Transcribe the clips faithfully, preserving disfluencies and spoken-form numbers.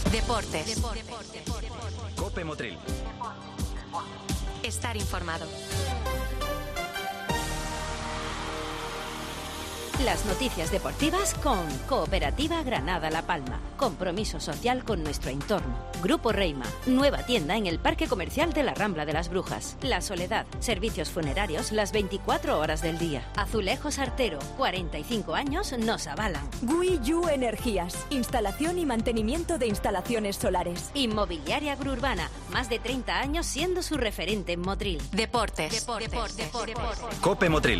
Deportes. Deportes. Cope Motril. Estar informado. Las noticias deportivas con Cooperativa Granada La Palma. Compromiso social con nuestro entorno. Grupo Reima. Nueva tienda en el Parque Comercial de la Rambla de las Brujas. La Soledad. Servicios funerarios las veinticuatro horas del día. Azulejos Artero. cuarenta y cinco años nos avalan. Guiyu Energías. Instalación y mantenimiento de instalaciones solares. Inmobiliaria Gruurbana. Más de treinta años siendo su referente en Motril. Deportes. Deportes. Deportes. Deportes. Deportes. Cope Motril.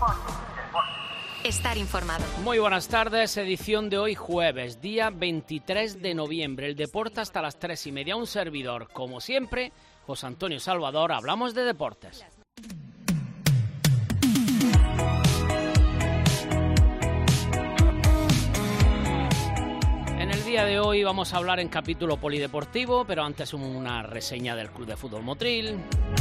Estar informado. Muy buenas tardes, edición de hoy jueves, día veintitrés de noviembre. El deporte hasta las tres y media. Un servidor, como siempre, José Antonio Salvador. Hablamos de deportes. En el día de hoy vamos a hablar en capítulo polideportivo, pero antes una reseña del Club de Fútbol Motril.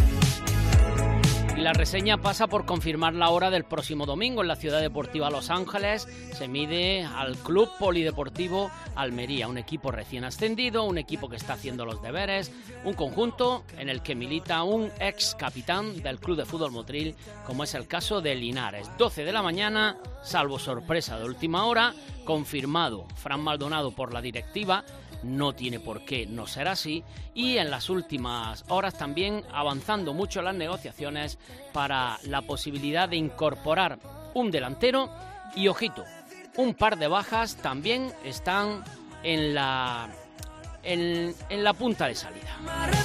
Y la reseña pasa por confirmar la hora del próximo domingo en la Ciudad Deportiva Los Ángeles. Se mide al Club Polideportivo Almería, un equipo recién ascendido, un equipo que está haciendo los deberes, un conjunto en el que milita un ex capitán del Club de Fútbol Motril, como es el caso de Linares. doce de la mañana, salvo sorpresa de última hora, confirmado Fran Maldonado por la directiva. No tiene por qué no ser así, y en las últimas horas también avanzando mucho las negociaciones para la posibilidad de incorporar un delantero y, ojito, un par de bajas también están en la, en, en la punta de salida.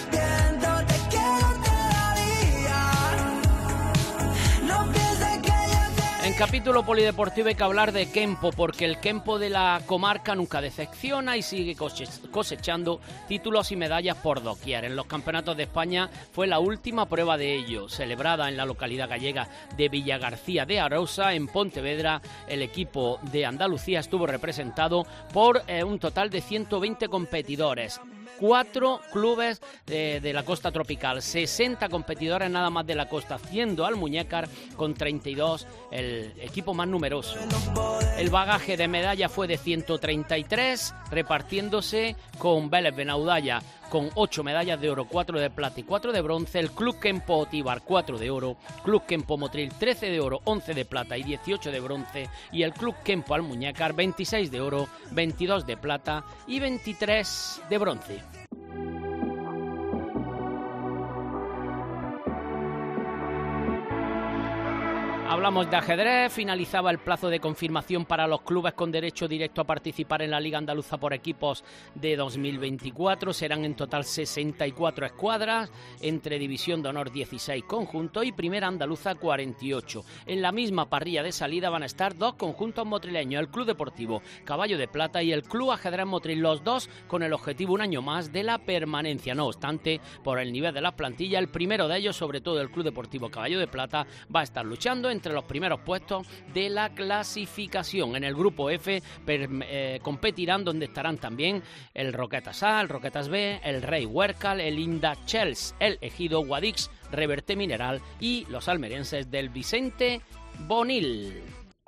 En capítulo polideportivo hay que hablar de Kempo, porque el Kempo de la comarca nunca decepciona y sigue cosechando títulos y medallas por doquier. En los campeonatos de España fue la última prueba de ello, celebrada en la localidad gallega de Villagarcía de Arousa, en Pontevedra. El equipo de Andalucía estuvo representado por eh, un total de ciento veinte competidores. Cuatro clubes de, de la costa tropical, sesenta competidores nada más de la costa, siendo Almuñécar con treinta y dos el equipo más numeroso. El bagaje de medalla fue de ciento treinta y tres, repartiéndose con Vélez Benaudalla con ocho medallas de oro, cuatro de plata y cuatro de bronce. El Club Kempo Otíbar, cuatro de oro. Club Kempo Motril, trece de oro, once de plata y dieciocho de bronce. Y el Club Kempo Almuñécar, veintiséis de oro, veintidós de plata y veintitrés de bronce. Hablamos de ajedrez. Finalizaba el plazo de confirmación para los clubes con derecho directo a participar en la Liga Andaluza por equipos de dos mil veinticuatro. Serán en total sesenta y cuatro escuadras, entre División de Honor dieciséis conjuntos y Primera Andaluza cuarenta y ocho. En la misma parrilla de salida van a estar dos conjuntos motrileños, el Club Deportivo Caballo de Plata y el Club Ajedrez Motril, los dos con el objetivo un año más de la permanencia. No obstante, por el nivel de las plantillas, el primero de ellos, sobre todo el Club Deportivo Caballo de Plata, va a estar luchando entre los primeros puestos de la clasificación. En el grupo F per, eh, competirán donde estarán también el Roquetas A, el Roquetas B, el Rey Huércal, el Indachels, el Ejido Guadix, Reverte Mineral y los almerienses del Vicente Bonil.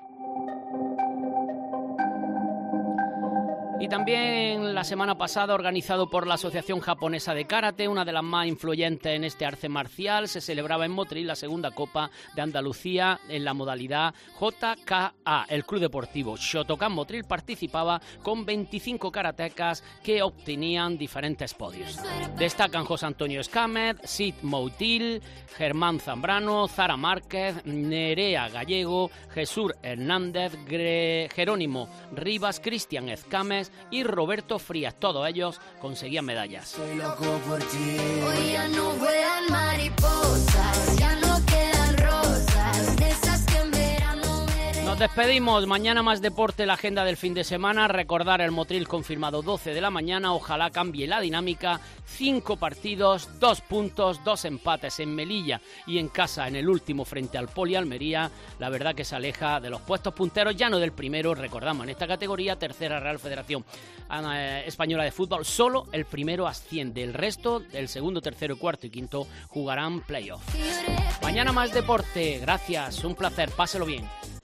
Y también la semana pasada, organizado por la Asociación Japonesa de Karate, una de las más influyentes en este arte marcial, se celebraba en Motril la segunda Copa de Andalucía en la modalidad J K A. El Club Deportivo Shotokan Motril participaba con veinticinco karatecas que obtenían diferentes podios. Destacan José Antonio Escámez, Sid Moutil, Germán Zambrano, Zara Márquez, Nerea Gallego, Jesús Hernández, Gre- Jerónimo Rivas, Cristian Escámez y Roberto Frías. Todos ellos conseguían medallas. Soy loco por ti. Hoy ya no vuelan mariposas, ya no quedan rosas, de esas que en verano veré. Nos despedimos. Mañana más deporte, la agenda del fin de semana. Recordar el Motril confirmado doce de la mañana. Ojalá cambie la dinámica. Cinco partidos, dos puntos, dos empates en Melilla y en casa en el último frente al Poli Almería. La verdad que se aleja de los puestos punteros, ya no del primero. Recordamos, en esta categoría, tercera Real Federación Española de Fútbol, solo el primero asciende. El resto, el segundo, tercero, cuarto y quinto, jugarán playoff. Mañana más deporte. Gracias, un placer. Páselo bien.